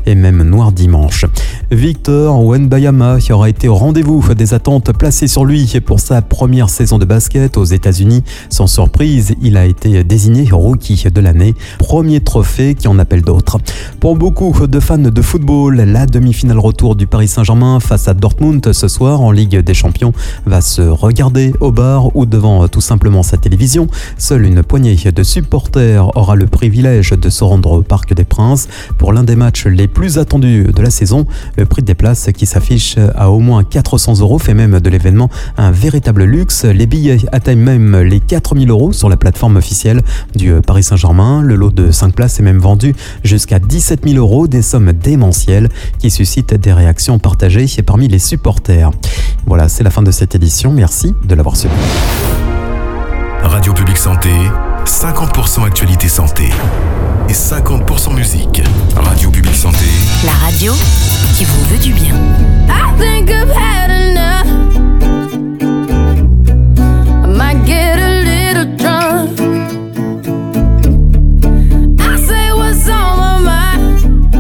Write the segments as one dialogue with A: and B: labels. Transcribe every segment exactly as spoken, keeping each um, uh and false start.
A: et même noir dimanche. Victor Wembanyama aura été au rendez-vous des attentes placées sur lui pour sa première saison de basket aux États-Unis. Sans surprise, il a été désigné rookie de l'année. Premier trophée qui en appelle d'autres. Pour beaucoup de fans de football, la demi-finale retour du Paris Saint-Germain face à Dortmund ce soir en Ligue des Champions va se regarder au bar ou devant tout simplement sa télévision. Seule une poignée de supporters aura le privilège de se rendre au Parc des Princes pour l'un des matchs les plus attendus de la saison. Le prix des places qui s'affiche à au moins quatre cents euros fait même de l'événement un véritable luxe. Les billets atteignent même les quatre mille euros sur la plateforme officielle du Paris Saint-Germain. Le lot de cinq places est même vendu jusqu'à dix-sept mille euros, des sommes démentielles qui suscitent des réactions partagées parmi les supporters. Voilà, c'est la fin de cette édition. Merci de l'avoir suivi.
B: Radio Publique Santé, cinquante pour cent actualité santé et cinquante pour cent musique. Radio Publique Santé,
C: la radio qui vous veut du bien.
D: I think I've had enough. I might get a little drunk. I say what's on my mind.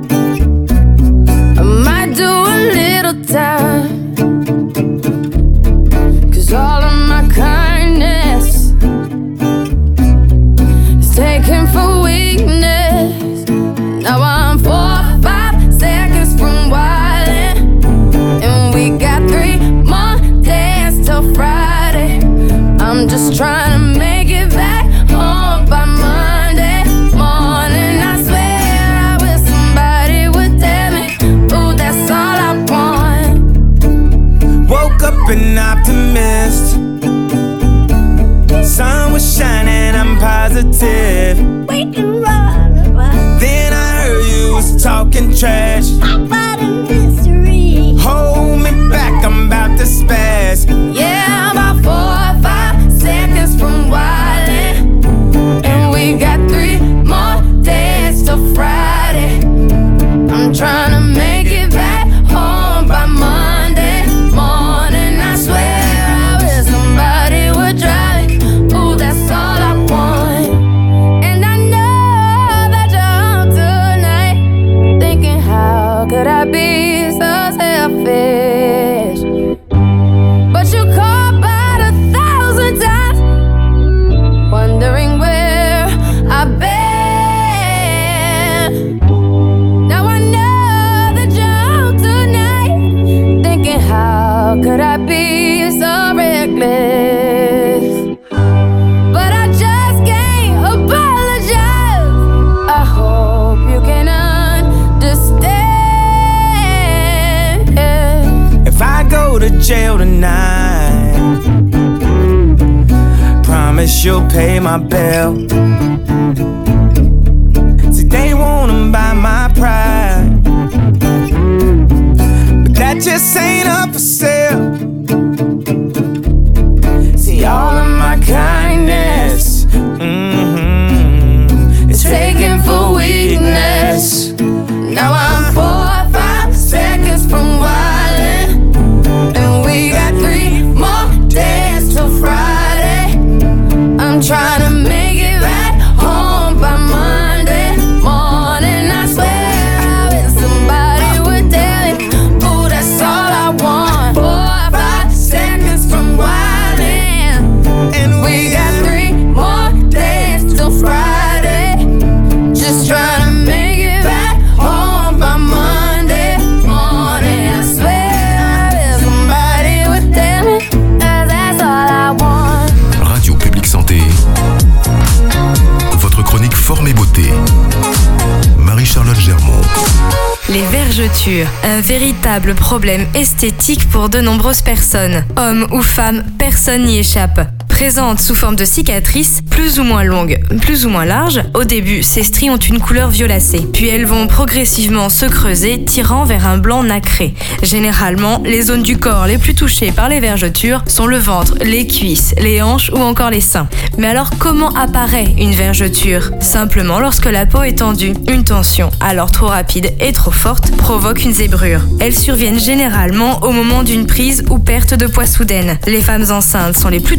D: I might do a little time. Cause all of my kindness is taken for weakness. Now I'm four or five seconds from wildin', and we got three more days till Friday. I'm just trying to make it back home by Monday morning. I swear I wish somebody would tell me, ooh, that's all I want.
E: Woke up an optimist. Sun was shining, I'm positive. Then I heard you was talking trash
D: About a mystery.
E: Hold me back, I'm about to spaz.
D: Yeah, about four or five seconds from wildin', and we got three more days till Friday. I'm trying to make it back home by Monday morning. I swear I wish somebody would drive me. Ooh, that's all I want. And I know that you're home tonight, thinking how could I be so selfish? But you called about a thousand times, wondering where I've been. Now I know that you're home tonight, thinking how could I be so reckless? But I just can't apologize. I hope you can understand.
E: If I go to jail tonight, promise you'll pay my bill. See, they wanna buy my pride, but that just ain't up for sale. See, all of my kindness, mm-hmm, is taken for weakness. Now I'm four or five seconds from wildin', and we got three more days till Friday. I'm trying to make it back home by Monday morning. I swear I wish somebody would tell me, ooh, that's all I want. Four or five seconds from wildin', and we got three more days till Friday. Just trying to make it back home by Monday morning. I swear I wish somebody would tell me, 'cause that's all I want.
B: Radio Publique Santé, votre chronique forme et beauté. Marie-Charlotte Germont.
F: Les vergetures, un véritable problème esthétique pour de nombreuses personnes. Hommes ou femmes, personne n'y échappe. Présentes sous forme de cicatrices, plus ou moins longues, plus ou moins larges, au début, ces stries ont une couleur violacée. Puis elles vont progressivement se creuser, tirant vers un blanc nacré. Généralement, les zones du corps les plus touchées par les vergetures sont le ventre, les cuisses, les hanches ou encore les seins. Mais alors, comment apparaît une vergeture? Simplement lorsque la peau est tendue. Une tension, alors trop rapide et trop forte, provoque une zébrure. Elles surviennent généralement au moment d'une prise ou perte de poids soudaine. Les femmes enceintes sont les plus touchées par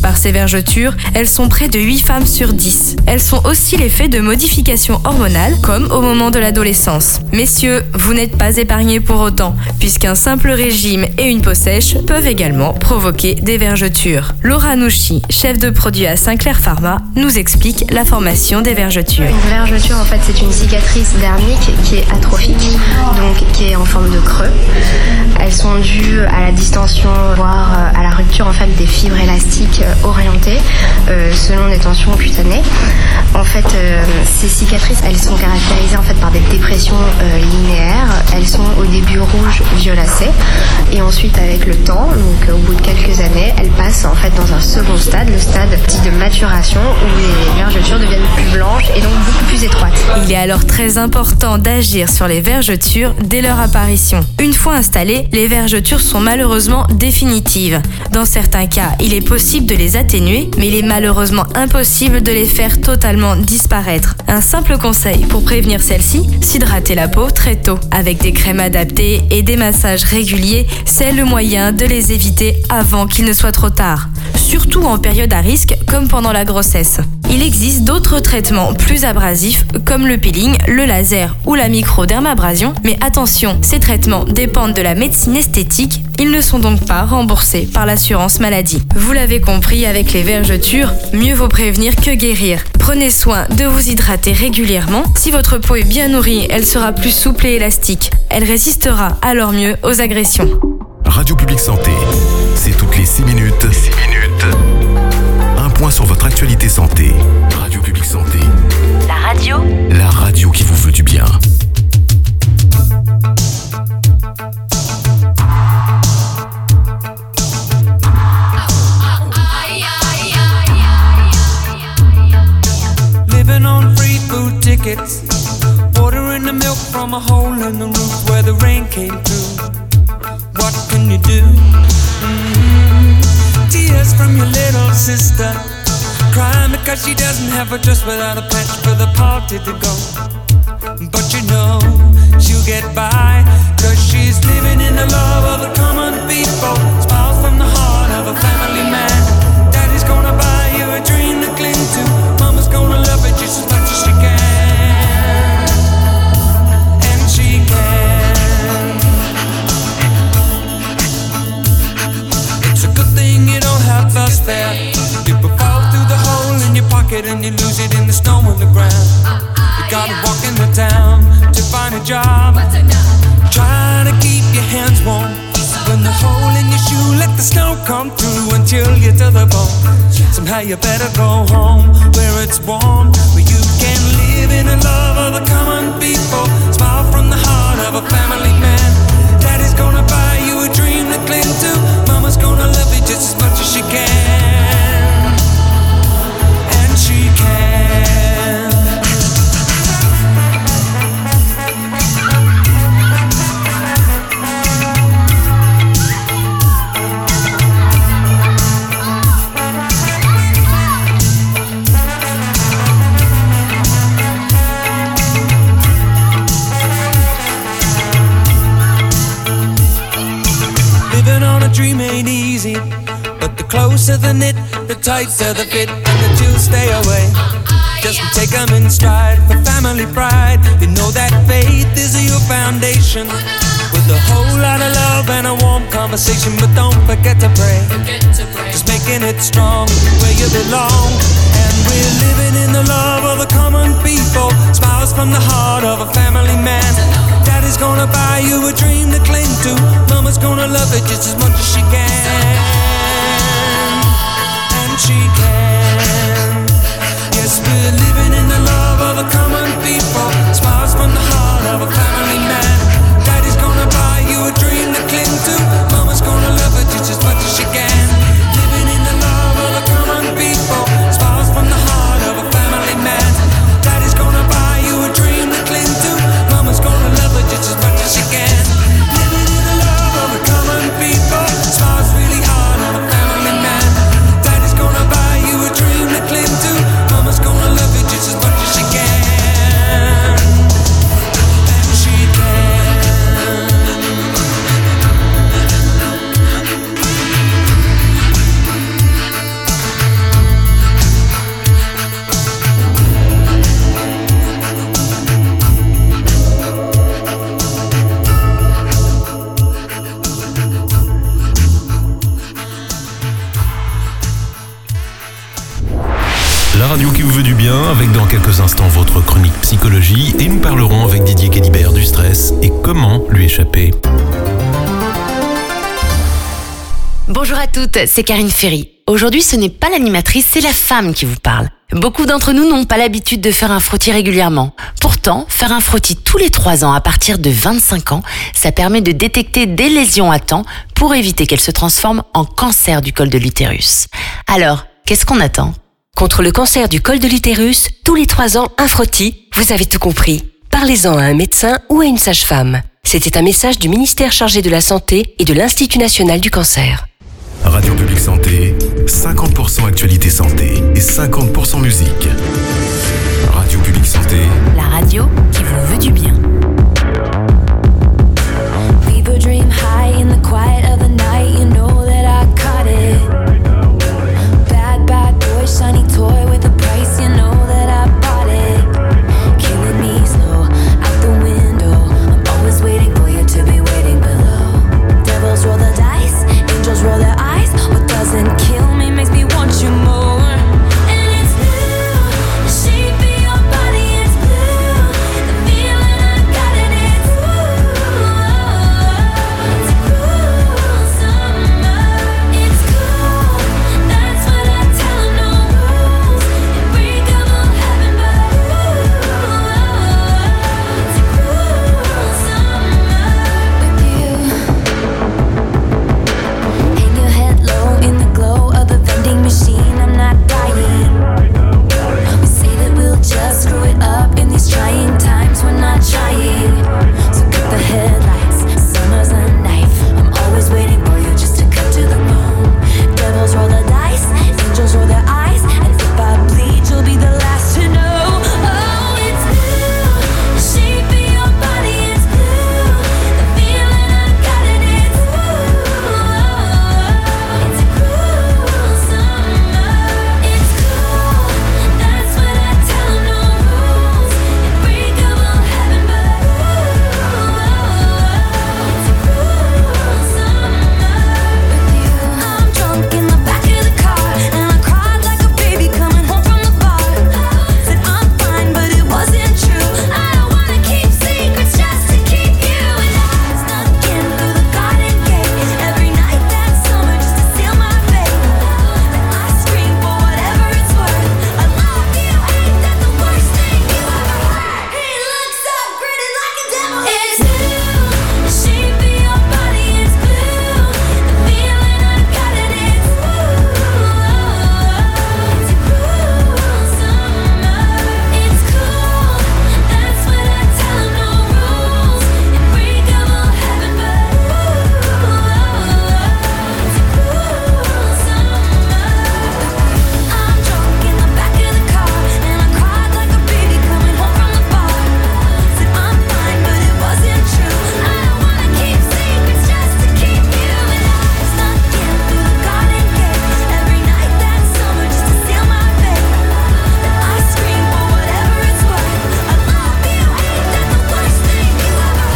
F: par ces vergetures, elles sont près de huit femmes sur dix. Elles sont aussi l'effet de modifications hormonales, comme au moment de l'adolescence. Messieurs, vous n'êtes pas épargnés pour autant, puisqu'un simple régime et une peau sèche peuvent également provoquer des vergetures. Laura Nouchi, chef de produit à Sinclair Pharma, nous explique la formation des vergetures.
G: Une vergeture, en fait, c'est une cicatrice dermique qui est atrophique, donc qui est en forme de creux. Elles sont dues à la distension, voire à la rupture en fait des fibres élastiques orientées euh, selon des tensions cutanées. En fait, euh, ces cicatrices, elles sont caractérisées en fait par des dépressions euh, linéaires. Elles sont au début rouges violacées et ensuite avec le temps, donc au bout de quelques années, elles passent en fait dans un second stade, le stade dit de maturation, où les vergetures deviennent plus blanches et donc beaucoup plus étroites.
F: Il est alors très important d'agir sur les vergetures dès leur apparition. Une fois installées, les vergetures sont malheureusement définitives. Dans certains cas, il est possible de les atténuer, mais il est malheureusement impossible de les faire totalement disparaître. Un simple conseil pour prévenir celles-ci, s'hydrater la peau très tôt. Avec des crèmes adaptées et des massages réguliers, c'est le moyen de les éviter avant qu'il ne soit trop tard. Surtout en période à risque, comme pendant la grossesse. Il existe d'autres traitements plus abrasifs, comme le peeling, le laser ou la microdermabrasion, mais attention, ces traitements dépendent de la médecine esthétique, ils ne sont donc pas remboursés par l'assurance maladie. Vous l'avez compris, avec les vergetures, mieux vaut prévenir que guérir. Prenez soin de vous hydrater régulièrement. Si votre peau est bien nourrie, elle sera plus souple et élastique. Elle résistera alors mieux aux agressions.
B: Radio Publique Santé, c'est toutes les six minutes. six minutes. Un point sur votre actualité santé. Radio Publique Santé.
C: La radio.
B: La radio qui vous veut du bien.
H: Living on free food tickets, ordering the milk from a hole in the roof where the rain came through. What can you do? Mm-hmm. Tears from your little sister, crying because she doesn't have a dress without a patch for the party to go. But you know she'll get by, cause she's living in the love of the common people. Smiles from the heart of a family man. Daddy's gonna buy you a dream to cling to. Mama's gonna love it just as much as she can. And she can. It's a good thing you don't have us there. People fall through the hole in your pocket and you lose it in the snow on the ground. You gotta walk in the town to find a job. Try to keep your hands warm. When the hole in your shoe, let the snow come through and chill you to the bone. Somehow you better go home where it's warm, where you can live in the love of the common people. Smile from the heart of a family man. Daddy's gonna buy you a dream to cling to. Mama's gonna love you just as much as she can. And she can. Dream ain't easy, but the closer the knit, the tighter the fit, and the chills stay away. Just take them in stride for family pride. You know that faith is your foundation, with a whole lot of love and a warm conversation. But don't forget to pray, just making it strong where you belong. And we're living in the love of the common people. Smiles from the heart of a family man. Daddy's gonna buy you a dream to cling to. Mama's gonna love it just as much as she can. And she can. Yes, we're living in the love of the common people. Smiles from the heart of a family man. Daddy's gonna buy you a dream to cling to. Mama's gonna love it just as much as she can. Living in the love of the common people. Smiles from the heart of a family man. Daddy's gonna buy you a dream to cling to. Mama's gonna love it just as much as she can. Living in the love of the common people. Smiles really hard of a family man. Daddy's gonna buy you a dream to cling to. Mama's gonna love it just as much as she can.
I: comment lui échapper.
C: Bonjour à toutes, c'est Karine Ferry. Aujourd'hui, ce n'est pas l'animatrice, c'est la femme qui vous parle. Beaucoup d'entre nous n'ont pas l'habitude de faire un frottis régulièrement. Pourtant, faire un frottis tous les trois ans à partir de vingt-cinq ans, ça permet de détecter des lésions à temps pour éviter qu'elles se transforment en cancer du col de l'utérus. Alors, qu'est-ce qu'on attend ?
J: Contre le cancer du col de l'utérus, tous les trois ans, un frottis, vous avez tout compris. Parlez-en à un médecin ou à une sage-femme. C'était un message du ministère chargé de la Santé et de l'Institut national du cancer.
B: Radio Publique Santé, cinquante pour cent actualité santé et cinquante pour cent musique. Radio Publique Santé,
C: la radio qui vous veut du bien.
D: People dream high in the quiet of the night. You know that I caught it. Bad, bad boy, shiny toy with a price. You know that I bought it. Killing me slow, out the window. I'm always waiting for you to be waiting below. Devils roll the dice, angels roll their eyes. What doesn't kill me makes me want you more. And it's blue, the shape of your body is blue. The feeling I got in it, ooh. It's a cruel summer. It's cool, that's what I tell 'em. No rules, unbreakable heaven, but ooh, it's a cruel summer with you. Hang your head low in the glow of the vending machine. I'm not dying. We say that we'll just screw it up in these trying times. We're not trying. So cut the headlights. Summer's a knife. I'm always waiting for you just to cut to the bone. Devils roll the dice. Angels roll their eyes. And if I bleed, you'll be the last to know. Oh, it's blue. The shape of your body is blue. The feeling I got in it, ooh. It's a cruel summer. It's cool, that's what I tell 'em. No rules, unbreakable heaven, but ooh, it's a cruel summer with you. I'm drunk in the back of the car, and I cried like a baby coming home from the bar. Said I'm fine, but it wasn't true. I don't wanna keep secrets just to keep you. And I snuck in through the garden gate every night that summer just to seal my fate. Then I scream for whatever it's worth. I love you, ain't that the worst thing you ever heard? He looks up, grinning like a devil. It's blue, the shape of your body is blue. The feeling I got in it, ooh. It's a cruel summer. It's cool, that's what I tell 'em. No rules, unbreakable heaven, but ooh, it's a cruel summer. I'm drunk in the back of the car, and I cried like a baby coming home from the bar. Said I'm fine, but it wasn't true. I don't wanna keep secrets just to keep you. And I snuck in through the garden gate every night that summer just to seal my fate. Then I scream for whatever it's worth. I love you, ain't that the worst thing you ever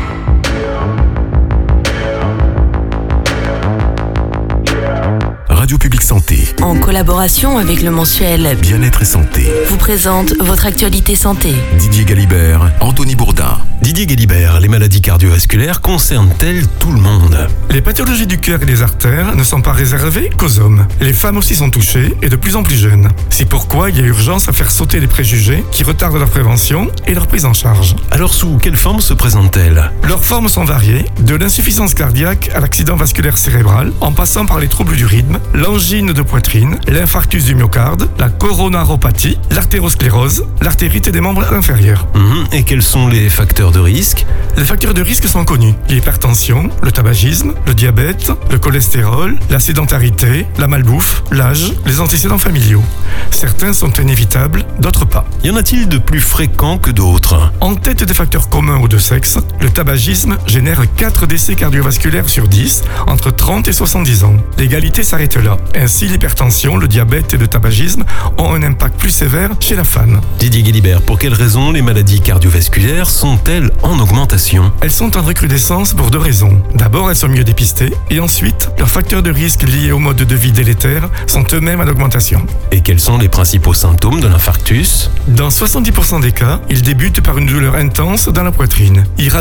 D: heard?
B: Radio Publique Santé,
J: En collaboration avec le mensuel
B: bien-être et santé.
J: vous présente votre actualité santé.
B: Didier Galibert, Anthony Bourdin.
I: Didier Guélibert, les maladies cardiovasculaires concernent-elles tout le monde ?
K: Les pathologies du cœur et des artères ne sont pas réservées qu'aux hommes. Les femmes aussi sont touchées et de plus en plus jeunes. C'est pourquoi il y a urgence à faire sauter les préjugés qui retardent leur prévention et leur prise en charge.
I: Alors sous quelle forme se présentent-elles ?
K: Leurs formes sont variées, de l'insuffisance cardiaque à l'accident vasculaire cérébral, en passant par les troubles du rythme, l'angine de poitrine, l'infarctus du myocarde, la coronaropathie, l'artérosclérose, l'artérite des membres inférieurs.
I: Mmh, et quels sont les facteurs de risque ?
K: Les facteurs de risque sont connus. L'hypertension, le tabagisme, le diabète, le cholestérol, la sédentarité, la malbouffe, l'âge, les antécédents familiaux. Certains sont inévitables, d'autres pas.
I: Y en a-t-il de plus fréquents que d'autres ?
K: En tête des facteurs communs ou de sexe, le tabagisme génère quatre décès cardiovasculaires sur dix entre trente et soixante-dix ans. L'égalité s'arrête là. Ainsi, l'hypertension, le diabète et le tabagisme ont un impact plus sévère chez la femme.
I: Didier Guélibert, pour quelles raisons les maladies cardiovasculaires sont-elles en augmentation ?
K: Elles sont en recrudescence pour deux raisons. D'abord, elles sont mieux dépistées et ensuite, leurs facteurs de risque liés au mode de vie délétère sont eux-mêmes en augmentation.
I: Et quels sont les principaux symptômes de l'infarctus ?
K: Dans soixante-dix pour cent des cas, ils débutent par une douleur intense dans la poitrine, irradiée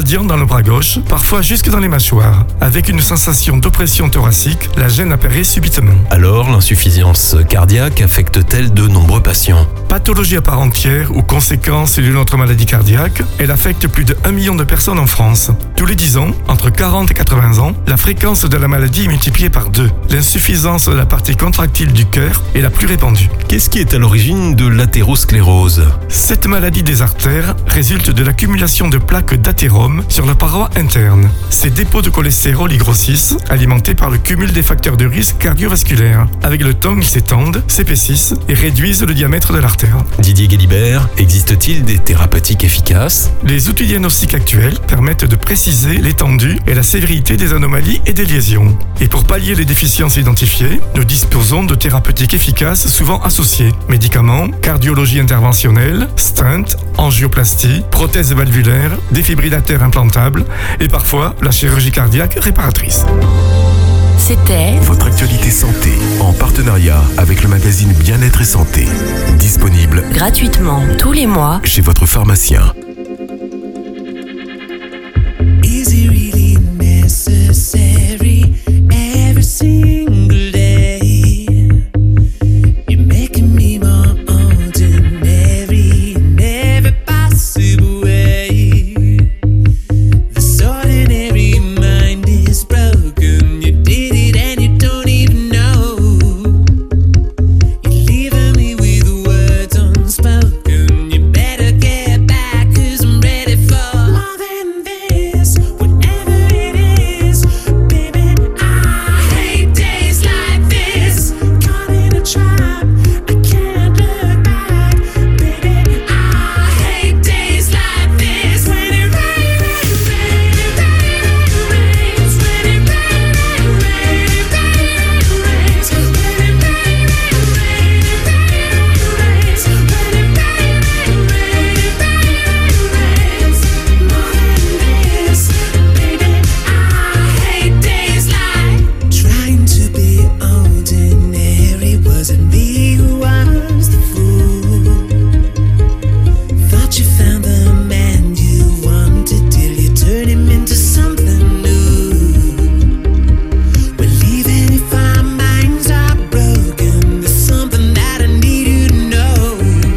K: médian dans le bras gauche, parfois jusque dans les mâchoires. Avec une sensation d'oppression thoracique, la gêne apparaît subitement.
I: Alors, l'insuffisance cardiaque affecte-t-elle de nombreux patients ?
K: Pathologie à part entière ou conséquence d'une autre maladie cardiaque, elle affecte plus de un million de personnes en France. Tous les dix ans, entre quarante et quatre-vingts ans, la fréquence de la maladie est multipliée par deux. L'insuffisance de la partie contractile du cœur est la plus répandue.
I: Qu'est-ce qui est à l'origine de l'athérosclérose ?
K: Cette maladie des artères résulte de l'accumulation de plaques d'athérome sur la paroi interne. Ces dépôts de cholestérol y grossissent, alimentés par le cumul des facteurs de risque cardiovasculaire. Avec le temps, ils s'étendent, s'épaississent et réduisent le diamètre de l'artère.
I: Didier Guélibert, existe-t-il des thérapeutiques efficaces ?
K: Les outils diagnostiques actuels permettent de préciser l'étendue et la sévérité des anomalies et des lésions. Et pour pallier les déficiences identifiées, nous disposons de thérapeutiques efficaces souvent associées. Médicaments, cardiologie interventionnelle, stent, angioplastie, prothèses valvulaires, défibrillateurs implantables et parfois la chirurgie cardiaque réparatrice.
C: C'était
B: Votre actualité santé, en partenariat avec le magazine Bien-être et Santé. Disponible
C: gratuitement tous les mois
B: chez votre pharmacien.
H: Is it really necessary every single day? You're making me more ordinary in every possible way. This ordinary mind is broken. You did it and you don't even know. You're leaving me with words unspoken. You better get back 'cause I'm ready for more than this. Whatever it is, baby, I hate days like this. Caught in a trap, I can't look back. Baby, I hate days like this. When it rains, rain, rain, rains. When it rain, rain, rain, rains. When it rain, rain, rains. When it rain, rain, rains. More than this, baby, I hate days like. Trying to be ordinary, was it me who was the fool? Thought you found the man you wanted till you turned him into something new. Well, even if our minds are broken, there's something that I need you to know.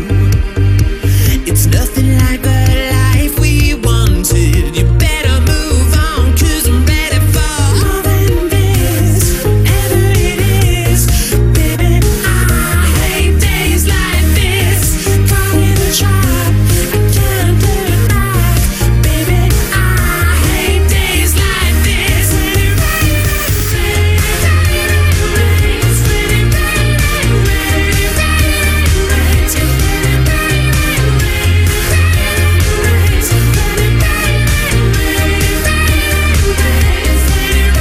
H: It's nothing like the life we wanted. You better move on, 'cause I'm ready for more than this. Whatever it is, baby, I hate days like this. Caught in a trap, I can't look back. Baby, I hate days like this. When it rains, rain, rain, rains. When it rain, rain, rain, rains. When it rain, rain, rains. When it rain, rain, rains. When it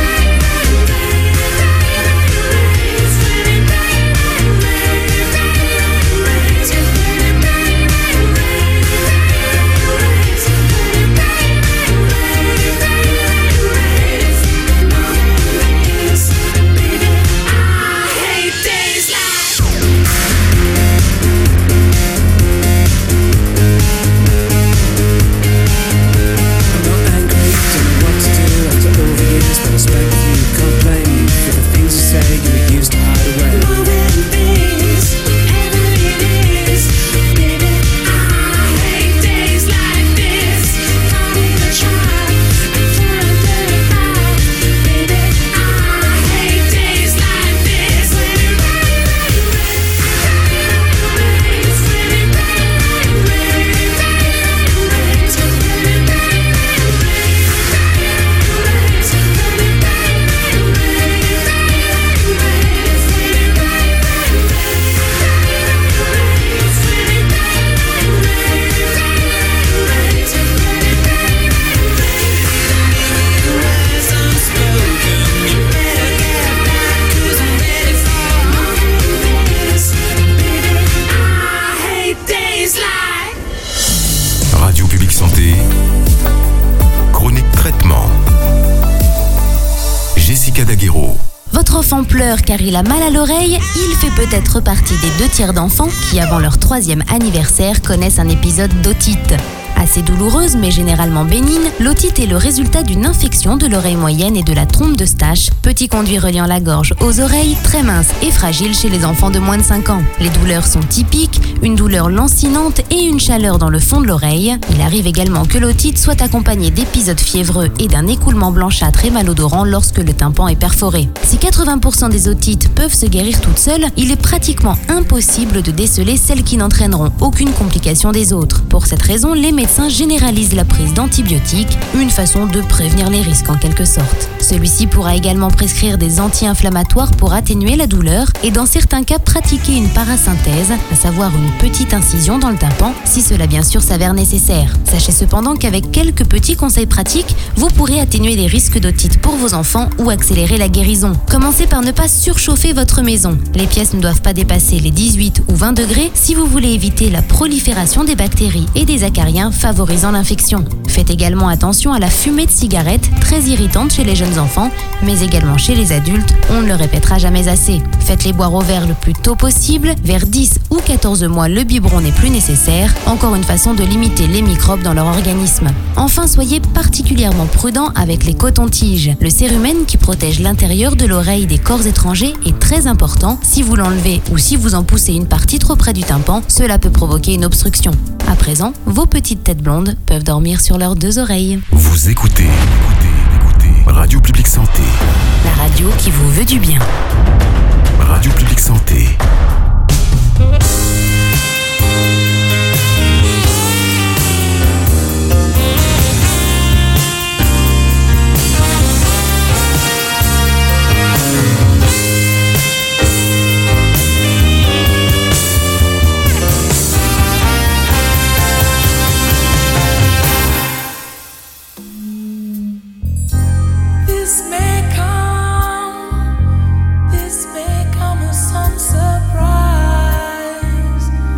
C: Votre enfant pleure car il a mal à l'oreille, il fait peut-être partie des deux tiers d'enfants qui, avant leur troisième anniversaire, connaissent un épisode d'otite.
L: Assez douloureuse mais généralement bénigne, l'otite est le résultat d'une infection de l'oreille moyenne et de la trompe d'Eustache, petit conduit reliant la gorge aux oreilles, très mince et fragile chez les enfants de moins de cinq ans. Les douleurs sont typiques, une douleur lancinante et une chaleur dans le fond de l'oreille. Il arrive également que l'otite soit accompagnée d'épisodes fiévreux et d'un écoulement blanchâtre et malodorant lorsque le tympan est perforé. Si quatre-vingts pour cent des otites peuvent se guérir toutes seules, il est pratiquement impossible de déceler celles qui n'entraîneront aucune complication des autres. Pour cette raison, les médecins généralisent la prise d'antibiotiques, une façon de prévenir les risques en quelque sorte. Celui-ci pourra également prescrire des anti-inflammatoires pour atténuer la douleur et dans certains cas pratiquer une parasynthèse, à savoir une petite incision dans le tympan, si cela bien sûr s'avère nécessaire. Sachez cependant qu'avec quelques petits conseils pratiques, vous pourrez atténuer les risques d'otite pour vos enfants ou accélérer la guérison. Commencez par ne pas surchauffer votre maison. Les pièces ne doivent pas dépasser les dix-huit ou vingt degrés si vous voulez éviter la prolifération des bactéries et des acariens favorisant l'infection. Faites également attention à la fumée de cigarette, très irritante chez les jeunes enfants, mais également chez les adultes, on ne le répétera jamais assez. Faites-les boire au vert le plus tôt possible, vers dix ou quatorze mois le biberon n'est plus nécessaire, encore une façon de limiter les microbes dans leur organisme. Enfin, soyez particulièrement prudent avec les cotons-tiges. Le cérumen qui protège l'intérieur de l'oreille des corps étrangers est très important. Si vous l'enlevez ou si vous en poussez une partie trop près du tympan, cela peut provoquer une obstruction. À présent, vos petites têtes blondes peuvent dormir sur leurs deux oreilles.
B: Vous écoutez, écoutez, écoutez Radio Publique Santé.
L: La radio qui vous veut du bien.
B: Radio Publique Santé.
E: This may come, this may come as some surprise.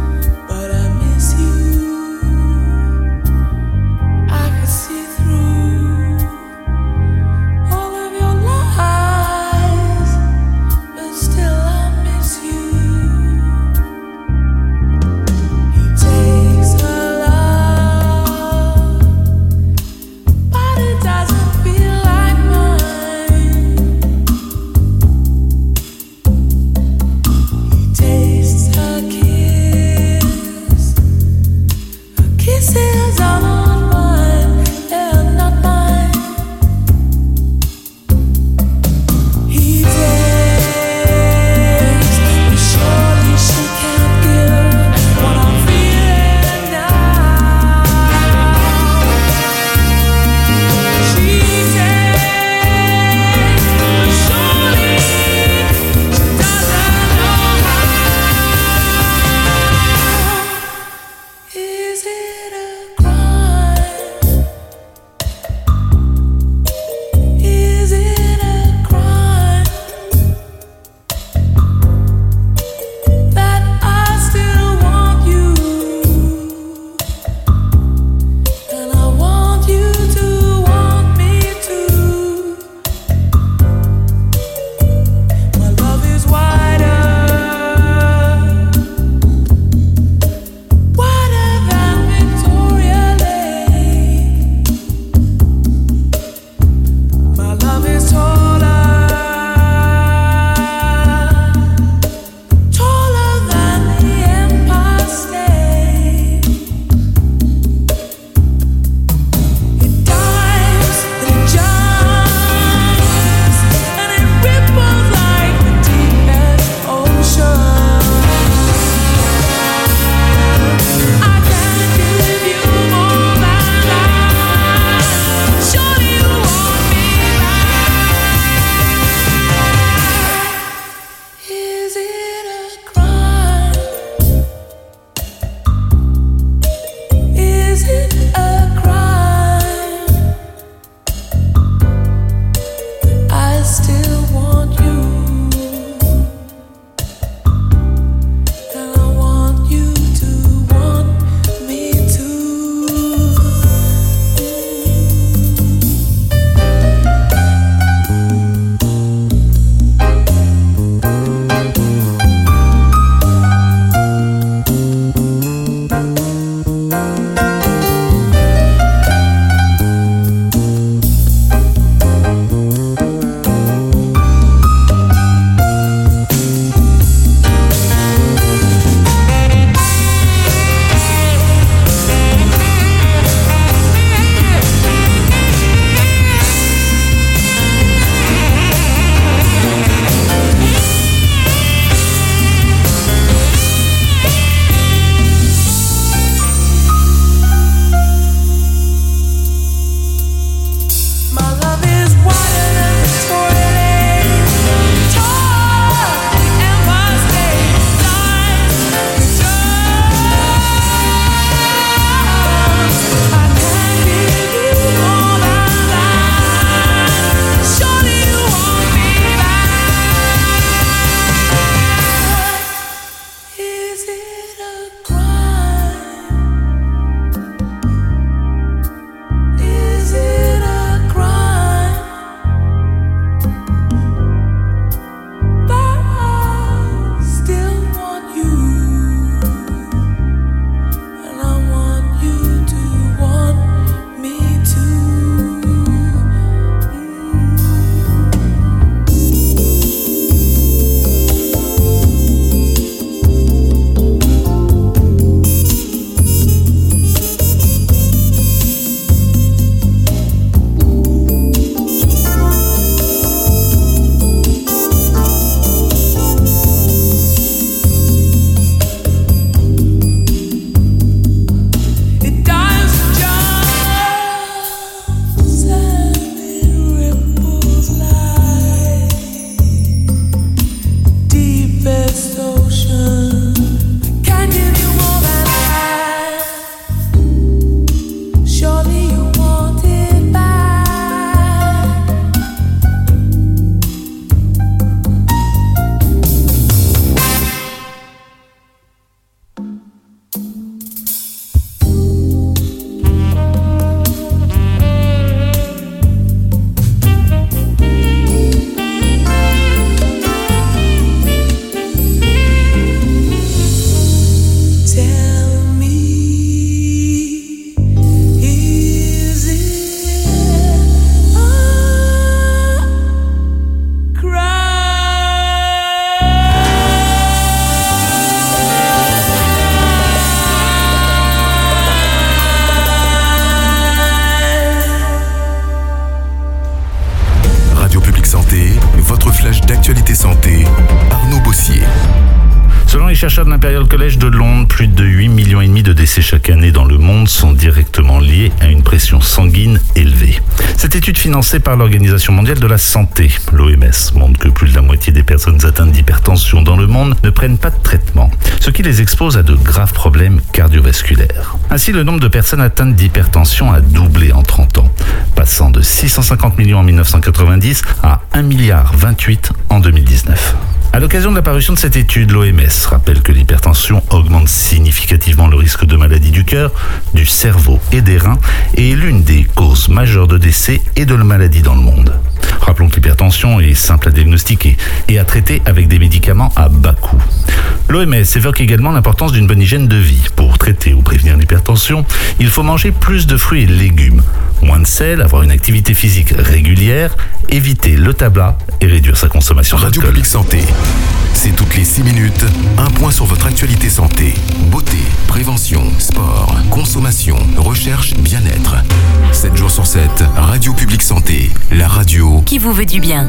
B: Santé, votre flash d'actualité santé, Arnaud Bossier.
M: Selon les chercheurs de l'Imperial College de Londres, plus de huit millions et demi de décès chaque année dans le monde sont directement liés à une pression sanguine élevée. Cette étude financée par l'Organisation mondiale de la santé, l'O M S, montre que plus de la moitié des personnes atteintes d'hypertension dans le monde ne prennent pas de traitement, ce qui les expose à de graves problèmes cardiovasculaires. Ainsi, le nombre de personnes atteintes d'hypertension a doublé en trente ans, passant de six cent cinquante millions en mille neuf cent quatre-vingt-dix à un virgule vingt-huit milliard en deux mille dix-neuf. À l'occasion de l'apparition de cette étude, l'O M S rappelle que l'hypertension augmente significativement le risque de maladies du cœur, du cerveau et des reins et est l'une des causes majeures de décès et de maladies dans le monde. Rappelons que l'hypertension est simple à diagnostiquer et à traiter avec des médicaments à bas coût. L'O M S évoque également l'importance d'une bonne hygiène de vie. Pour traiter ou prévenir l'hypertension, il faut manger plus de fruits et de légumes, moins de sel, avoir une activité physique régulière, éviter le tabac et réduire sa consommation d'alcool.
B: Radio Publique Santé, c'est toutes les six minutes, un point sur votre actualité santé. Beauté, prévention, sport, consommation, recherche, bien-être. sept jours sur sept, Radio Publique Santé, la radio
L: qui vous veut du bien.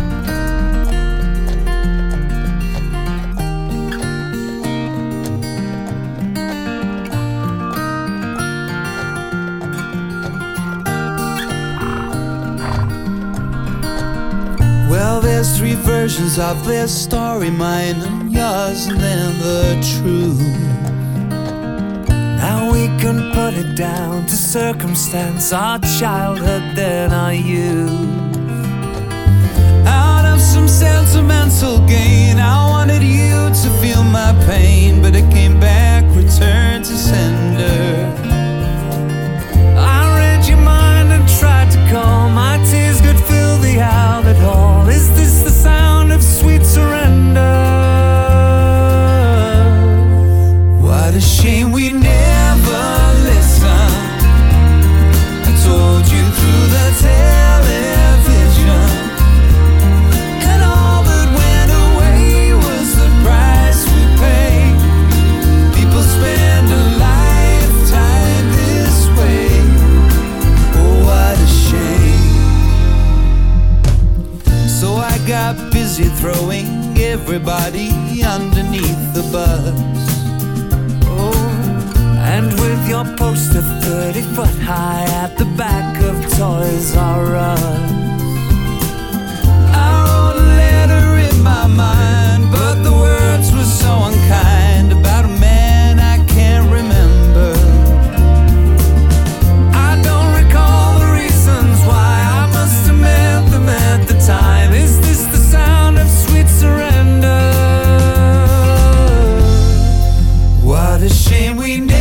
N: Well, there's three versions of this story, mine and yours, and then the truth. Now we can put it down to circumstance, our childhood, then our youth. Out of some sentimental gain, I wanted you to feel my pain, but it came back, returned to sender. I read your mind and tried to calm, my tears could fill the outlet hall. Is this the sound of sweet surrender? What a shame we never listened. I told you through the television, and all that went away was the price we paid. People spend a lifetime this way. Oh, what a shame. So I got busy throwing everybody underneath the bus. And with your poster thirty foot high at the back of Toys R Us, I wrote a letter in my mind, but the words were so unkind, about a man I can't remember. I don't recall the reasons why, I must have meant them at the time. Is this the sound of sweet surrender? What a shame we never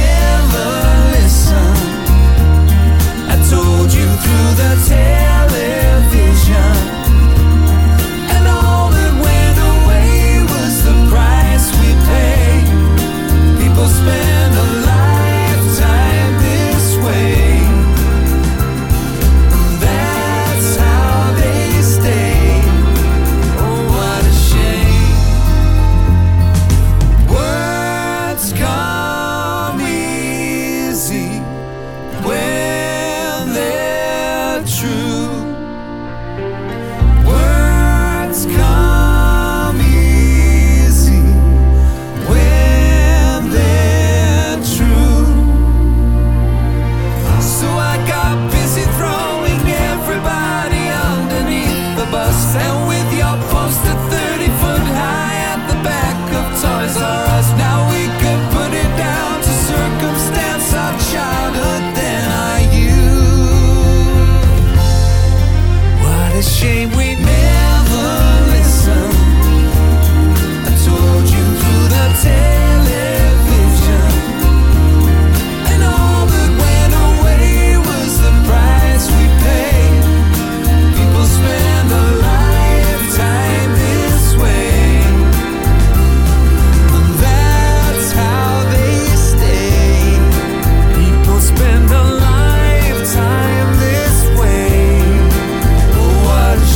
N: through the television, and all that went away was the price we paid. People spend a lifetime this way, and that's how they stay. Oh, what a shame. Words come easy when they're true. Words come easy when they're true. So I got busy throwing everybody underneath the bus, and with your poster thirty foot high at the back of Toys R Us, now we could put it down to circumstance, our childhood, then our youth. What a shame we never listened. I told you through the television, and all that went away was the price we paid. People spend a lifetime this way, and that's how they stay. People spend a lifetime this way. Oh, what a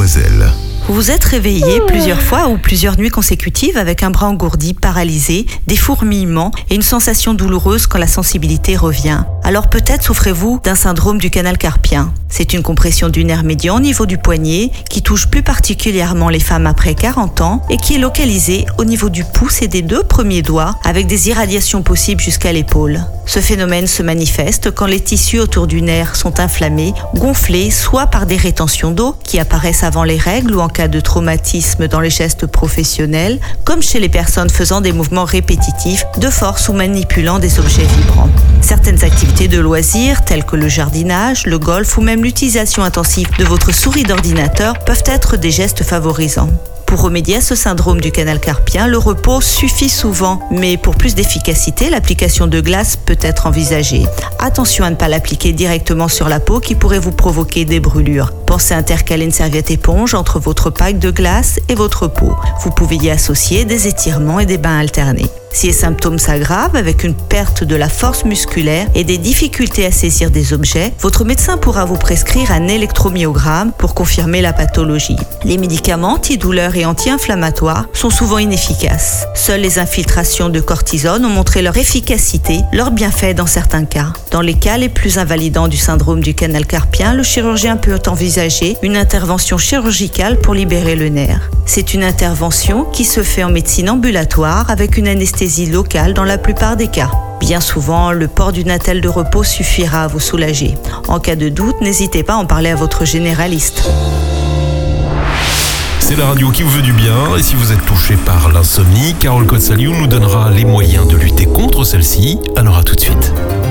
B: Mademoiselle.
O: Vous vous êtes réveillé plusieurs fois ou plusieurs nuits consécutives avec un bras engourdi, paralysé, des fourmillements et une sensation douloureuse quand la sensibilité revient. Alors peut-être souffrez-vous d'un syndrome du canal carpien. C'est une compression du nerf médian au niveau du poignet qui touche plus particulièrement les femmes après quarante ans et qui est localisée au niveau du pouce et des deux premiers doigts avec des irradiations possibles jusqu'à l'épaule. Ce phénomène se manifeste quand les tissus autour du nerf sont inflammés, gonflés, soit par des rétentions d'eau qui apparaissent avant les règles ou en cas de traumatisme dans les gestes professionnels, comme chez les personnes faisant des mouvements répétitifs de force ou manipulant des objets vibrants. Certaines activités de loisirs, telles que le jardinage, le golf ou même l'utilisation intensive de votre souris d'ordinateur peuvent être des gestes favorisants. Pour remédier à ce syndrome du canal carpien, le repos suffit souvent, mais pour plus d'efficacité, l'application de glace peut être envisagée. Attention à ne pas l'appliquer directement sur la peau qui pourrait vous provoquer des brûlures. Pensez à intercaler une serviette éponge entre votre pack de glace et votre peau. Vous pouvez y associer des étirements et des bains alternés. Si les symptômes s'aggravent avec une perte de la force musculaire et des difficultés à saisir des objets, votre médecin pourra vous prescrire un électromyogramme pour confirmer la pathologie. Les médicaments antidouleurs et anti-inflammatoires sont souvent inefficaces. Seules les infiltrations de cortisone ont montré leur efficacité, leur bienfait dans certains cas. Dans les cas les plus invalidants du syndrome du canal carpien, le chirurgien peut envisager une intervention chirurgicale pour libérer le nerf. C'est une intervention qui se fait en médecine ambulatoire avec une anesthésie locale dans la plupart des cas. Bien souvent, le port d'une attelle de repos suffira à vous soulager. En cas de doute, n'hésitez pas à en parler à votre généraliste.
I: C'est la radio qui vous veut du bien, et si vous êtes touché par l'insomnie, Carole Kotsaliou nous donnera les moyens de lutter contre celle-ci. Alors à tout de suite.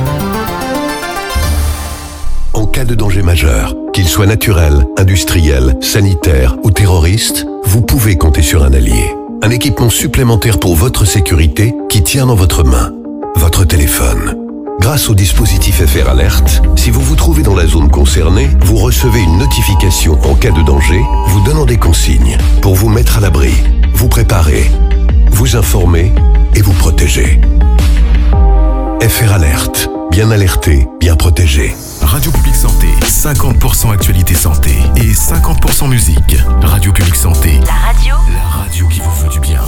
P: En cas de danger majeur, qu'il soit naturel, industriel, sanitaire ou terroriste, vous pouvez compter sur un allié. Un équipement supplémentaire pour votre sécurité qui tient dans votre main, votre téléphone. Grâce au dispositif F R Alert, si vous vous trouvez dans la zone concernée, vous recevez une notification en cas de danger, vous donnant des consignes pour vous mettre à l'abri, vous préparer, vous informer et vous protéger. F R Alert, bien alerté, bien protégé.
B: Radio Publique Santé, cinquante pour cent actualité santé et cinquante pour cent musique. Radio Publique Santé.
J: La radio.
B: La radio qui vous veut du bien.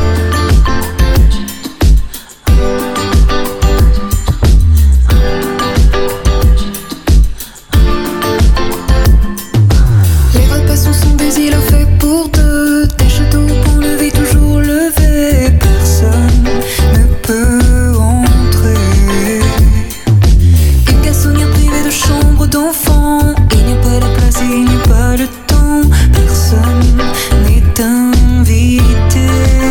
D: Les repas sont des îlots faits pour deux. Des châteaux pour lever, toujours levé. Personne ne peut entrer. Une garçonnière privée de chambre d'enfant. Il n'y a pas de place et il n'y a pas de temps. Personne n'est invité.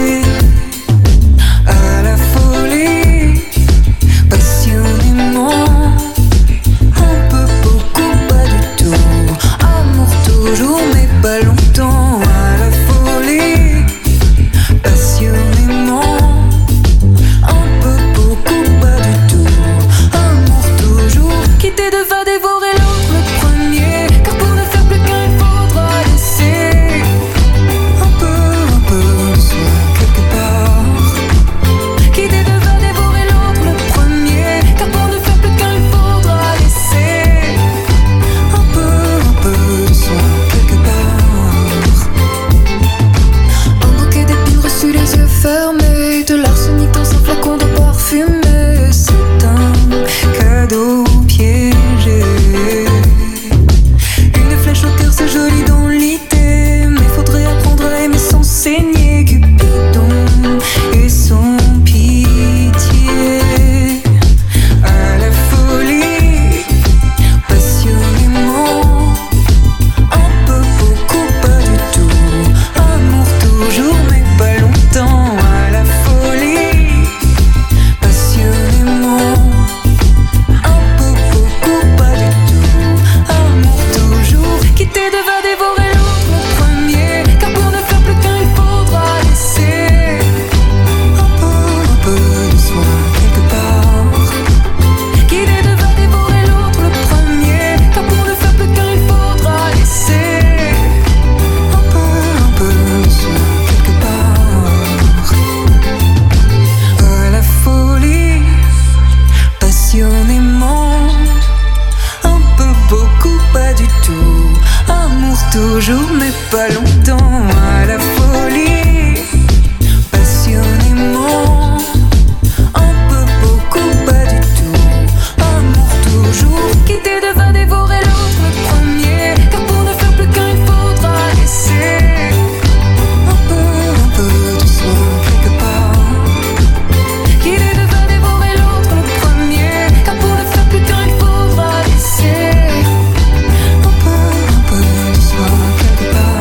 Q: pas longtemps à la folie, passionnément, un peu, beaucoup, pas du tout. Amour toujours, quitter devant dévorer l'autre le premier, car pour ne faire plus qu'un il faudra laisser un peu, un peu de soi quelque part. Quitter devant dévorer l'autre le premier, car pour ne faire plus qu'un il faudra laisser un peu, un peu de soi quelque part.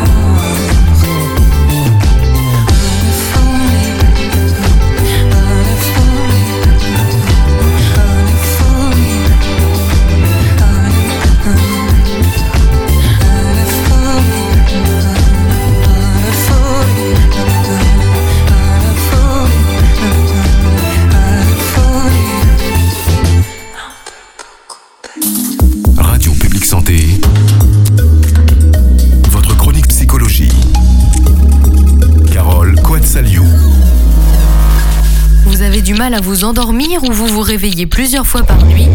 B: Radio Publique Santé, votre chronique psychologie. Carole Coatsaliou.
F: Vous avez du mal à vous endormir ou vous vous réveillez plusieurs fois par nuit?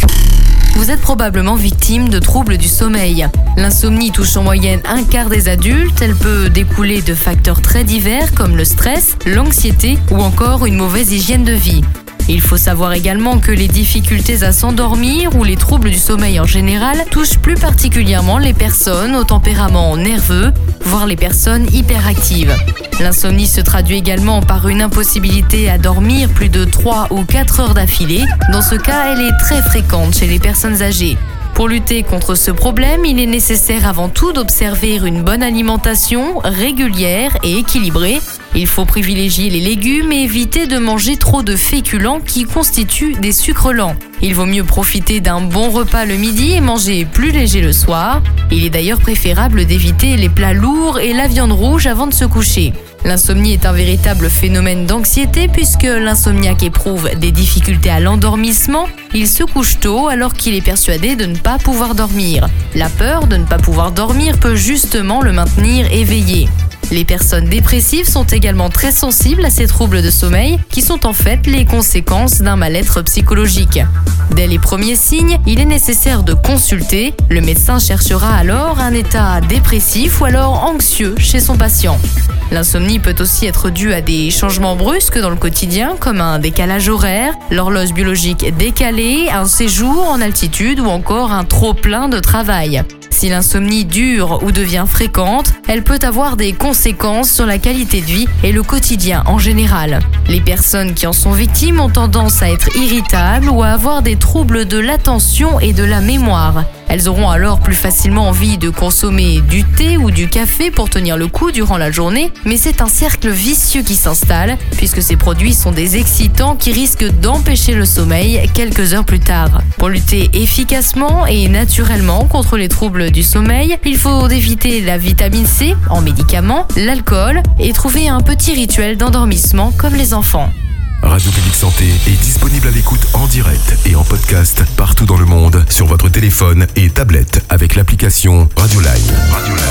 F: Vous êtes probablement victime de troubles du sommeil. L'insomnie touche en moyenne un quart des adultes. Elle peut découler de facteurs très divers comme le stress, l'anxiété ou encore une mauvaise hygiène de vie. Il faut savoir également que les difficultés à s'endormir ou les troubles du sommeil en général touchent plus particulièrement les personnes au tempérament nerveux, voire les personnes hyperactives. L'insomnie se traduit également par une impossibilité à dormir plus de trois ou quatre heures d'affilée. Dans ce cas, elle est très fréquente chez les personnes âgées. Pour lutter contre ce problème, il est nécessaire avant tout d'observer une bonne alimentation régulière et équilibrée. Il faut privilégier les légumes et éviter de manger trop de féculents qui constituent des sucres lents. Il vaut mieux profiter d'un bon repas le midi et manger plus léger le soir. Il est d'ailleurs préférable d'éviter les plats lourds et la viande rouge avant de se coucher. L'insomnie est un véritable phénomène d'anxiété puisque l'insomniaque éprouve des difficultés à l'endormissement. Il se couche tôt alors qu'il est persuadé de ne pas pouvoir dormir. La peur de ne pas pouvoir dormir peut justement le maintenir éveillé. Les personnes dépressives sont également très sensibles à ces troubles de sommeil qui sont en fait les conséquences d'un mal-être psychologique. Dès les premiers signes, il est nécessaire de consulter. Le médecin cherchera alors un état dépressif ou alors anxieux chez son patient. L'insomnie peut aussi être due à des changements brusques dans le quotidien comme un décalage horaire, l'horloge biologique décalée, un séjour en altitude ou encore un trop-plein de travail. Si l'insomnie dure ou devient fréquente, elle peut avoir des conséquences sur la qualité de vie et le quotidien en général. Les personnes qui en sont victimes ont tendance à être irritables ou à avoir des troubles de l'attention et de la mémoire. Elles auront alors plus facilement envie de consommer du thé ou du café pour tenir le coup durant la journée, mais c'est un cercle vicieux qui s'installe puisque ces produits sont des excitants qui risquent d'empêcher le sommeil quelques heures plus tard. Pour lutter efficacement et naturellement contre les troubles du sommeil, il faut éviter la vitamine C en médicaments, l'alcool et trouver un petit rituel d'endormissement comme les enfants.
B: Radio Publique Santé est disponible à l'écoute en direct et en podcast partout dans le monde sur votre téléphone et tablette avec l'application Radioline. Radioline.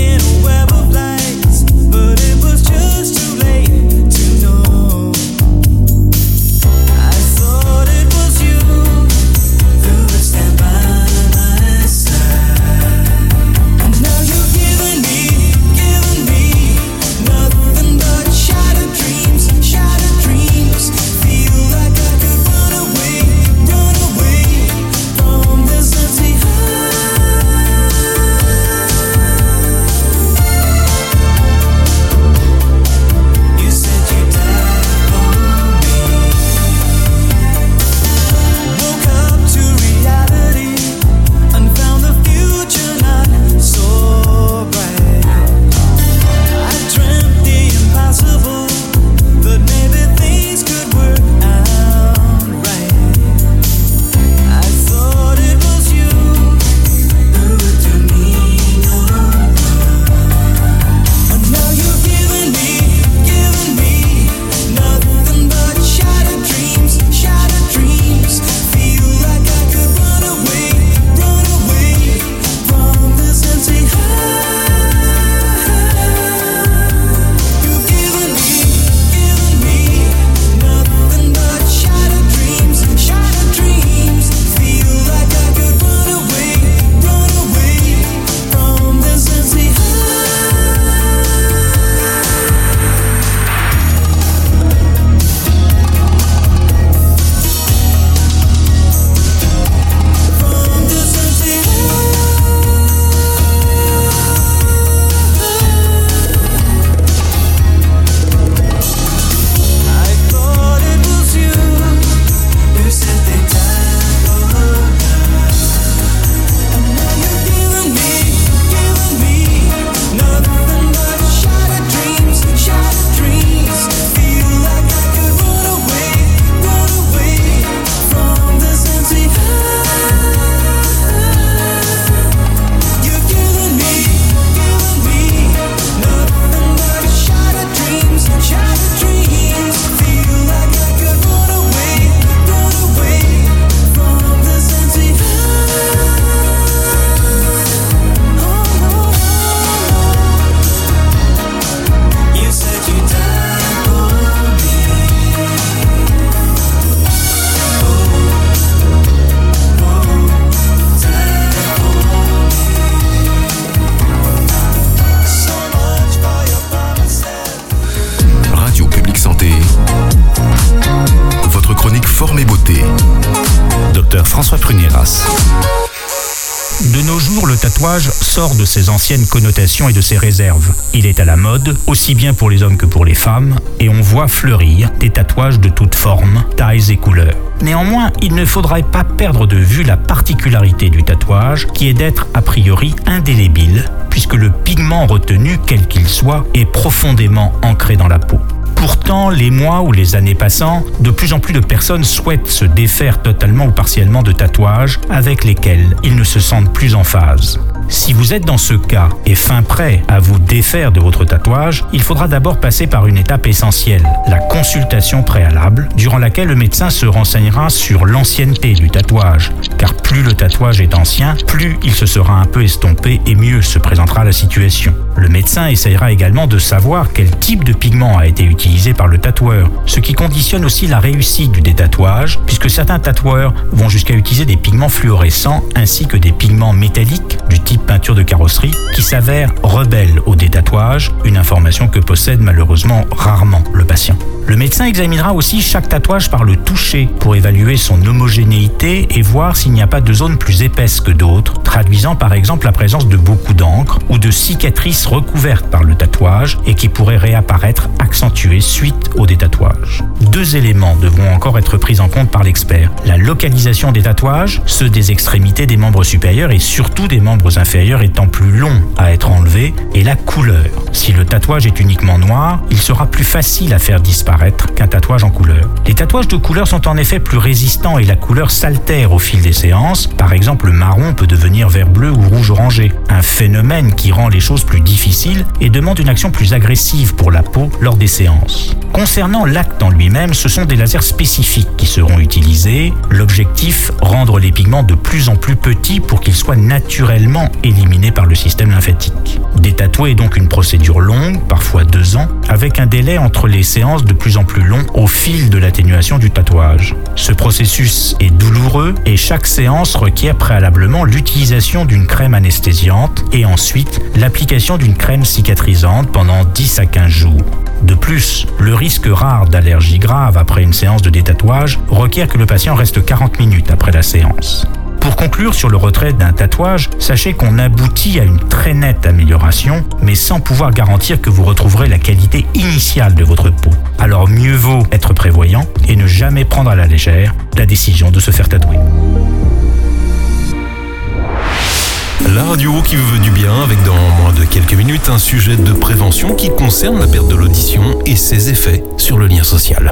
N: But it was just too late to know.
R: François Prunéras. De nos jours, le tatouage sort de ses anciennes connotations et de ses réserves. Il est à la mode, aussi bien pour les hommes que pour les femmes, et on voit fleurir des tatouages de toutes formes, tailles et couleurs. Néanmoins, il ne faudrait pas perdre de vue la particularité du tatouage, qui est d'être a priori indélébile, puisque le pigment retenu, quel qu'il soit, est profondément ancré dans la peau. Pourtant, les mois ou les années passant, de plus en plus de personnes souhaitent se défaire totalement ou partiellement de tatouages avec lesquels ils ne se sentent plus en phase. Si vous êtes dans ce cas et fin prêt à vous défaire de votre tatouage, il faudra d'abord passer par une étape essentielle, la consultation préalable, durant laquelle le médecin se renseignera sur l'ancienneté du tatouage. Car plus le tatouage est ancien, plus il se sera un peu estompé et mieux se présentera la situation. Le médecin essayera également de savoir quel type de pigment a été utilisé par le tatoueur, ce qui conditionne aussi la réussite du détatouage, puisque certains tatoueurs vont jusqu'à utiliser des pigments fluorescents ainsi que des pigments métalliques du type peinture de carrosserie qui s'avèrent rebelles au détatouage, une information que possède malheureusement rarement le patient. Le médecin examinera aussi chaque tatouage par le toucher pour évaluer son homogénéité et voir s'il n'y a pas de zones plus épaisses que d'autres, traduisant par exemple la présence de beaucoup d'encre ou de cicatrices recouvertes par le tatouage et qui pourraient réapparaître accentuées suite au détatouage. Deux éléments devront encore être pris en compte par l'expert. La localisation des tatouages, ceux des extrémités des membres supérieurs et surtout des membres inférieurs étant plus longs à être enlevés, et la couleur. Si le tatouage est uniquement noir, il sera plus facile à faire disparaître qu'un tatouage en couleur. Les tatouages de couleur sont en effet plus résistants et la couleur s'altère au fil des séances. Par exemple, le marron peut devenir vert bleu ou rouge orangé, un phénomène qui rend les choses plus difficiles et demande une action plus agressive pour la peau lors des séances. Concernant l'acte en lui-même, ce sont des lasers spécifiques qui seront utilisés. L'objectif, rendre les pigments de plus en plus petits pour qu'ils soient naturellement éliminés par le système lymphatique. Détatouer est donc une procédure longue, parfois deux ans, avec un délai entre les séances de plus en plus long au fil de l'atténuation du tatouage. Ce processus est douloureux et chaque séance requiert préalablement l'utilisation d'une crème anesthésiante et ensuite l'application d'une crème cicatrisante pendant dix à quinze jours. De plus, le risque rare d'allergie grave après une séance de détatouage requiert que le patient reste quarante minutes après la séance. Pour conclure sur le retrait d'un tatouage, sachez qu'on aboutit à une très nette amélioration, mais sans pouvoir garantir que vous retrouverez la qualité initiale de votre peau. Alors mieux vaut être prévoyant et ne jamais prendre à la légère la décision de se faire tatouer.
I: La radio qui vous veut du bien, avec dans moins de quelques minutes un sujet de prévention qui concerne la perte de l'audition et ses effets sur le lien social.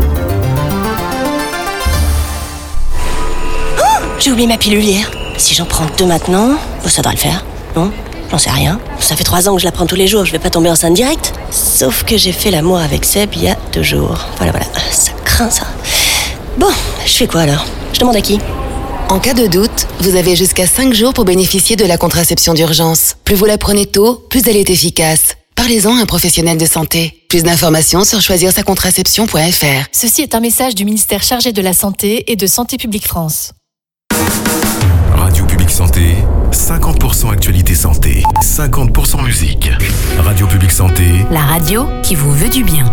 S: J'ai oublié ma pilule hier. Si j'en prends deux maintenant, ça devrait le faire. Non, j'en sais rien. Ça fait trois ans que je la prends tous les jours, je vais pas tomber enceinte direct. Sauf que j'ai fait l'amour avec Seb il y a deux jours. Voilà, voilà, ça craint ça. Bon, je fais quoi alors? Je demande à qui?
T: En cas de doute, vous avez jusqu'à cinq jours pour bénéficier de la contraception d'urgence. Plus vous la prenez tôt, plus elle est efficace. Parlez-en à un professionnel de santé. Plus d'informations sur choisir sa contraception point f r.
U: Ceci est un message du ministère chargé de la Santé et de Santé publique France.
B: Radio Publique Santé, cinquante pour cent actualité santé, cinquante pour cent musique. Radio Publique Santé,
L: la radio qui vous veut du bien.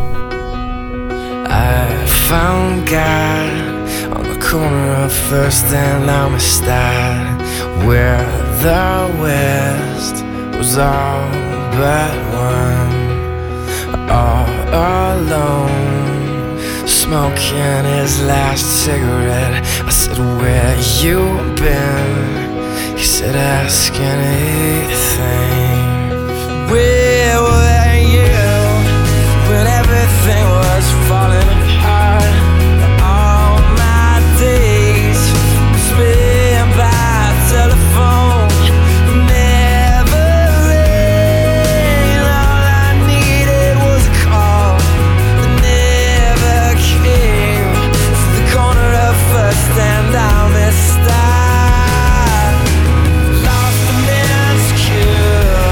N: I found God on the corner of First and Amistad, where the West was all but one, all alone, smoking his last cigarette. I said, where you been? He said, ask anything. Where were you when everything was falling apart? All my days spent by telephone, never rain. All I needed was a call that never came. To the corner of First and Amistad, lost the man's cure.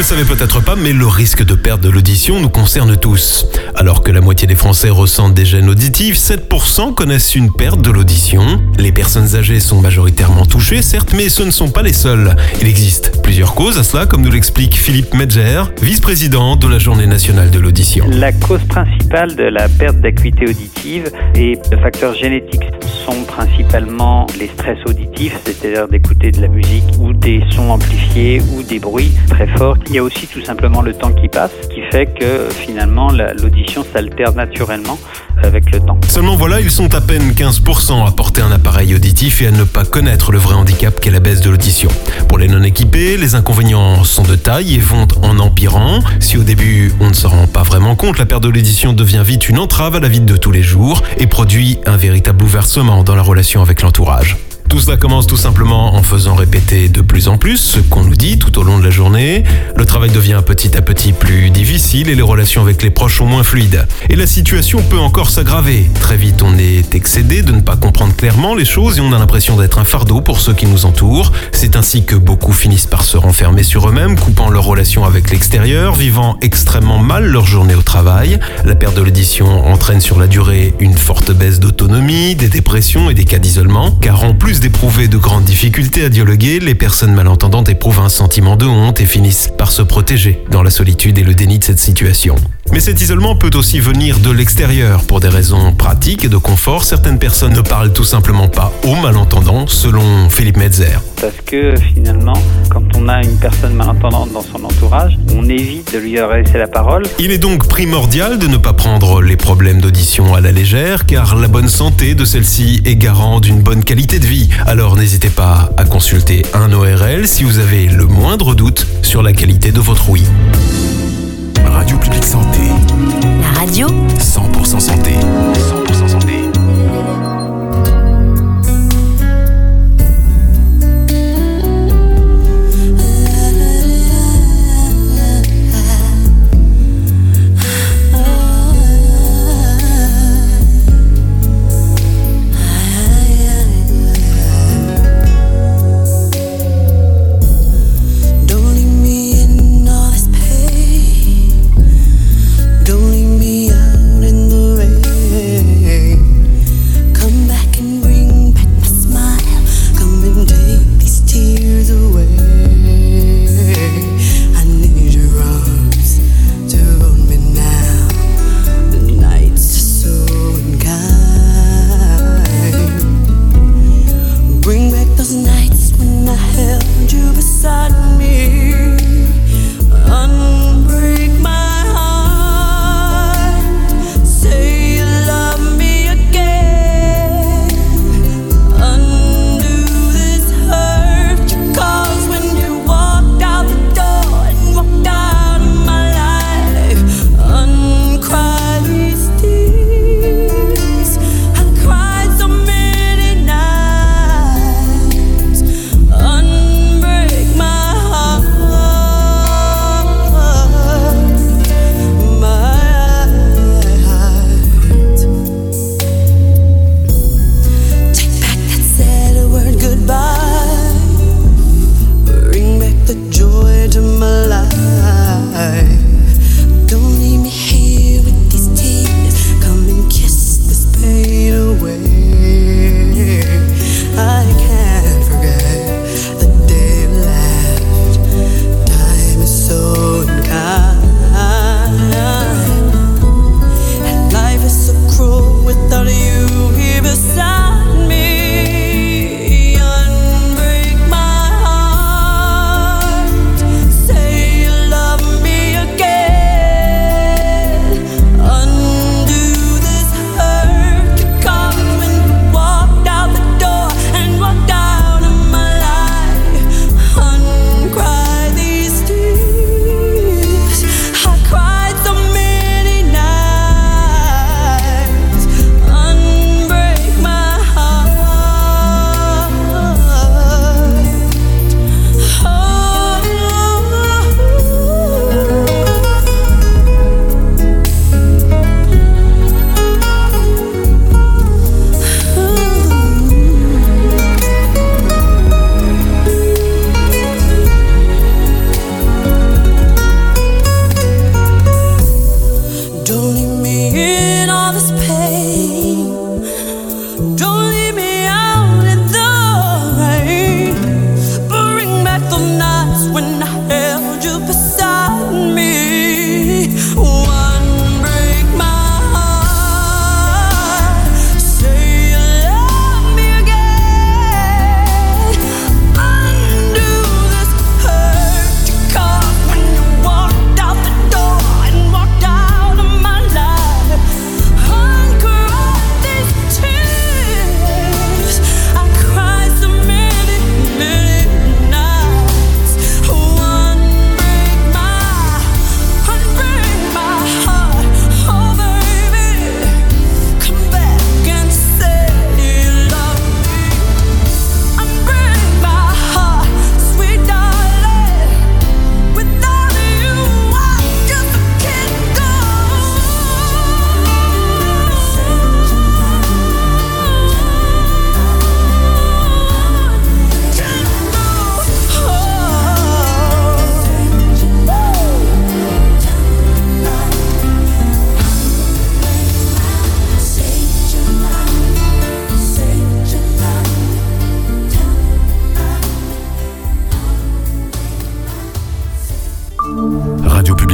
I: le savez peut-être pas, mais le risque de perte de l'audition nous concerne tous. Alors que la moitié des Français ressentent des gênes auditives, sept pour cent connaissent une perte de l'audition. Les personnes âgées sont majoritairement touchées, certes, mais ce ne sont pas les seules. Il existe plusieurs causes à cela, comme nous l'explique Philippe Metzger, vice-président de la Journée nationale de l'audition.
A: La cause principale de la perte d'acuité auditive et de facteurs génétiques sont principalement les stress auditifs, c'est-à-dire d'écouter de la musique ou des sons amplifiés ou des bruits très forts. Il y a aussi tout simplement le temps qui passe, qui fait que finalement la, l'audition s'altère naturellement avec le temps.
I: Seulement voilà, ils sont à peine quinze pour cent à porter un appareil auditif et à ne pas connaître le vrai handicap qu'est la baisse de l'audition. Pour les non-équipés, les inconvénients sont de taille et vont en empirant. Si au début on ne s'en rend pas vraiment compte, la perte de l'audition devient vite une entrave à la vie de tous les jours et produit un véritable bouleversement dans la relation avec l'entourage. Tout cela commence tout simplement en faisant répéter de plus en plus ce qu'on nous dit tout au long de la journée. Le travail devient petit à petit plus difficile et les relations avec les proches sont moins fluides. Et la situation peut encore s'aggraver. Très vite, on est excédé de ne pas comprendre clairement les choses et on a l'impression d'être un fardeau pour ceux qui nous entourent. C'est ainsi que beaucoup finissent par se renfermer sur eux-mêmes, coupant leurs relations avec l'extérieur, vivant extrêmement mal leur journée au travail. La perte de l'audition entraîne sur la durée une forte baisse d'autonomie, des dépressions et des cas d'isolement, car en plus d'éprouver de grandes difficultés à dialoguer, les personnes malentendantes éprouvent un sentiment de honte et finissent par se protéger dans la solitude et le déni de cette situation. Mais cet isolement peut aussi venir de l'extérieur. Pour des raisons pratiques et de confort, certaines personnes ne parlent tout simplement pas aux malentendants, selon Philippe Metzger.
A: Parce que finalement, quand on a une personne malentendante dans son entourage, on évite de lui laisser la parole.
I: Il est donc primordial de ne pas prendre les problèmes d'audition à la légère, car la bonne santé de celle-ci est garant d'une bonne qualité de vie. Alors n'hésitez pas à consulter un O R L si vous avez le moindre doute sur la qualité de votre ouïe.
B: Radio Publique Santé.
C: La radio
B: cent pour cent santé. cent pour cent santé.
Q: Don't leave me out in the rain.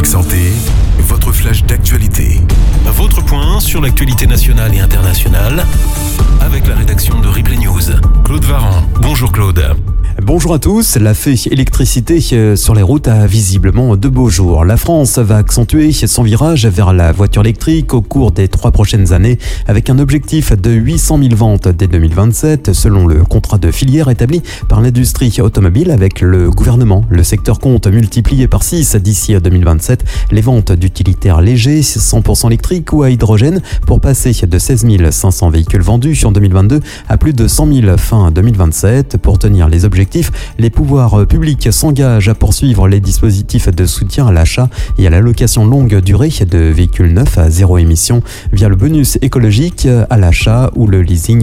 B: Public Santé, votre flash d'actualité.
I: Votre point sur l'actualité nationale et internationale avec la rédaction de Replay News. Claude Varan. Bonjour Claude.
G: Bonjour à tous. La fée électricité sur les routes a visiblement de beaux jours. La France va accentuer son virage vers la voiture électrique au cours des trois prochaines années avec un objectif de huit cent mille ventes dès deux mille vingt-sept selon le contrat de filière établi par l'industrie automobile avec le gouvernement. Le secteur compte multiplier par six d'ici deux mille vingt-sept les ventes d'utilitaires légers cent pour cent électriques ou à hydrogène pour passer de seize mille cinq cents véhicules vendus en deux mille vingt-deux à plus de cent mille fin deux mille vingt-sept. Pour tenir les objectifs, les pouvoirs publics s'engagent à poursuivre les dispositifs de soutien à l'achat et à la location longue durée de véhicules neufs à zéro émission via le bonus écologique à l'achat ou le leasing